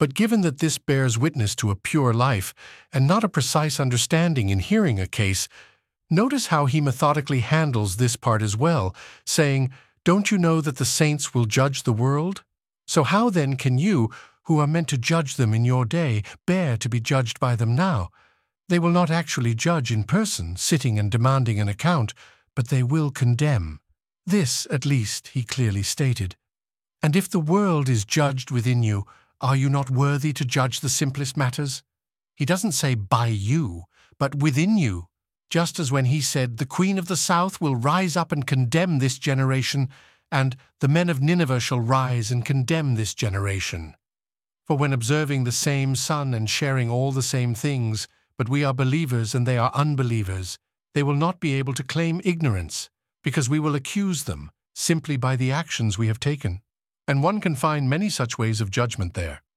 But given that this bears witness to a pure life and not a precise understanding in hearing a case, notice how he methodically handles this part as well, saying, "Don't you know that the saints will judge the world? So how then can you, who are meant to judge them in your day, bear to be judged by them now? They will not actually judge in person, sitting and demanding an account, but they will condemn." This, at least, he clearly stated. And if the world is judged within you, are you not worthy to judge the simplest matters? He doesn't say by you, but within you. Just as when he said, "The Queen of the South will rise up and condemn this generation," and "The men of Nineveh shall rise and condemn this generation." For when observing the same sun and sharing all the same things, but we are believers and they are unbelievers, they will not be able to claim ignorance, because we will accuse them simply by the actions we have taken. And one can find many such ways of judgment there.